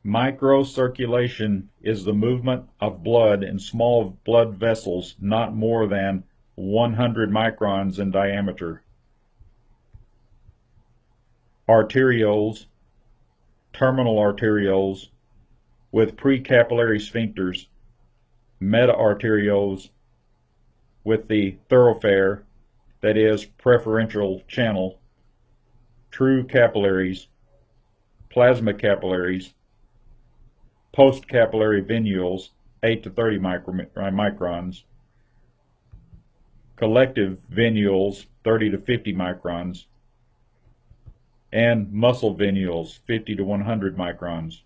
Microcirculation is the movement of blood in small blood vessels not more than 100 microns in diameter. Arterioles, terminal arterioles with precapillary sphincters, meta-arterioles with the thoroughfare, that is, preferential channel, true capillaries, plasma capillaries, postcapillary venules 8 to 30 microns, collective venules 30 to 50 microns, and muscle venules 50 to 100 microns.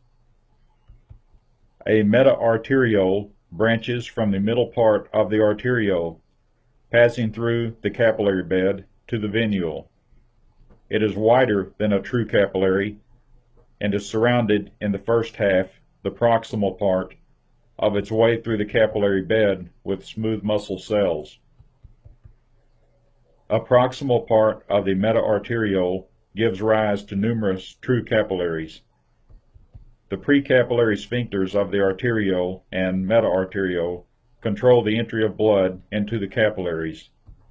A meta-arteriole branches from the middle part of the arteriole, passing through the capillary bed to the venule. It is wider than a true capillary and is surrounded in the first half, the proximal part, of its way through the capillary bed with smooth muscle cells. A proximal part of the meta-arteriole gives rise to numerous true capillaries. The precapillary sphincters of the arteriole and meta-arteriole control the entry of blood into the capillaries.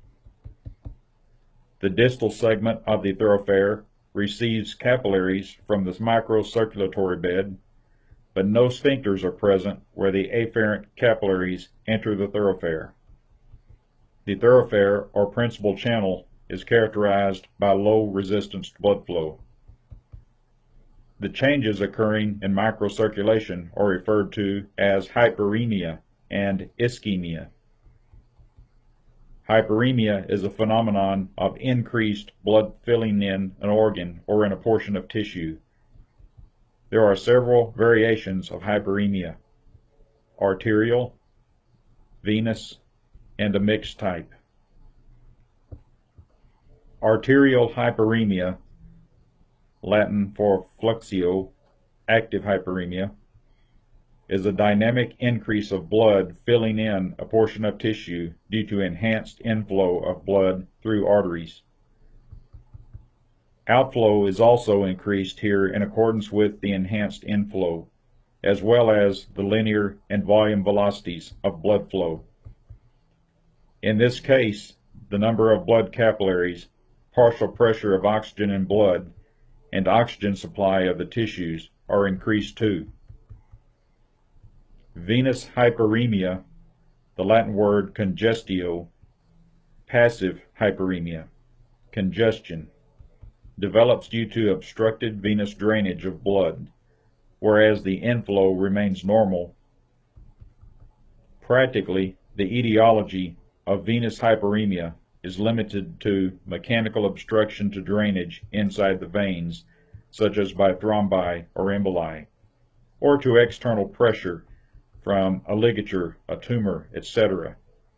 The distal segment of the thoroughfare receives capillaries from the microcirculatory bed, but no sphincters are present where the afferent capillaries enter the thoroughfare. The thoroughfare, or principal channel, is characterized by low resistance blood flow. The changes occurring in microcirculation are referred to as hyperemia and ischemia. Hyperemia is a phenomenon of increased blood filling in an organ or in a portion of tissue. There are several variations of hyperemia: arterial, venous, and a mixed type. Arterial hyperemia, Latin for fluxio, active hyperemia, is a dynamic increase of blood filling in a portion of tissue due to enhanced inflow of blood through arteries. Outflow is also increased here in accordance with the enhanced inflow, as well as the linear and volume velocities of blood flow. In this case, the number of blood capillaries, partial pressure of oxygen in blood, and oxygen supply of the tissues are increased too. Venous hyperemia, the Latin word congestio, passive hyperemia, congestion, develops due to obstructed venous drainage of blood, whereas the inflow remains normal. Practically, the etiology of venous hyperemia is limited to mechanical obstruction to drainage inside the veins, such as by thrombi or emboli, or to external pressure from a ligature, a tumor, etc.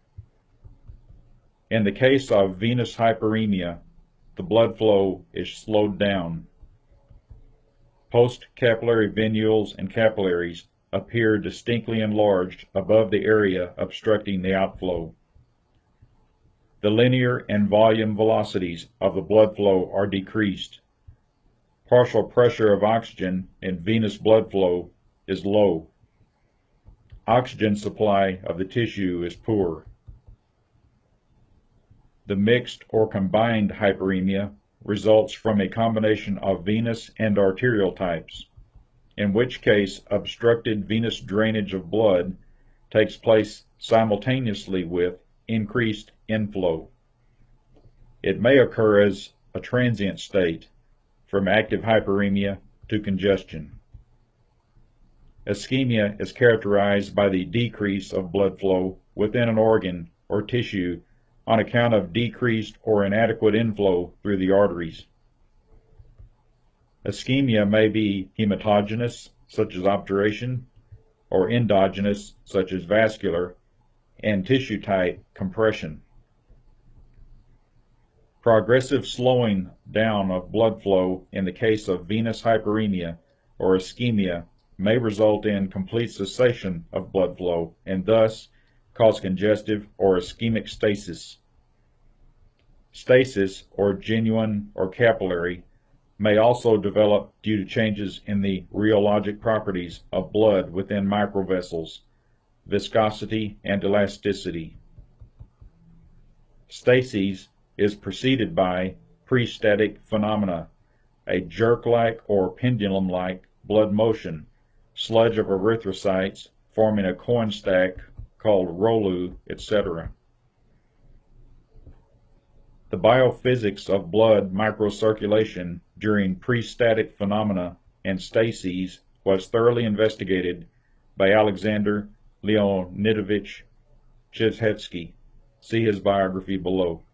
In the case of venous hyperemia, the blood flow is slowed down. Postcapillary venules and capillaries appear distinctly enlarged above the area obstructing the outflow. The linear and volume velocities of the blood flow are decreased. Partial pressure of oxygen in venous blood flow is low. Oxygen supply of the tissue is poor. The mixed or combined hyperemia results from a combination of venous and arterial types, in which case obstructed venous drainage of blood takes place simultaneously with increased inflow. It may occur as a transient state, from active hyperemia to congestion. Ischemia is characterized by the decrease of blood flow within an organ or tissue on account of decreased or inadequate inflow through the arteries. Ischemia may be hematogenous, such as obturation, or endogenous, such as vascular, and tissue type compression. Progressive slowing down of blood flow in the case of venous hyperemia or ischemia may result in complete cessation of blood flow and thus cause congestive or ischemic stasis. Stasis, or genuine or capillary, may also develop due to changes in the rheologic properties of blood within microvessels, viscosity and elasticity. Stasis is preceded by pre-static phenomena, a jerk-like or pendulum-like blood motion, sludge of erythrocytes forming a coin stack called ROLU, etc. The biophysics of blood microcirculation during pre-static phenomena and stases was thoroughly investigated by Alexander Leonidovich Chizhevsky. See his biography below.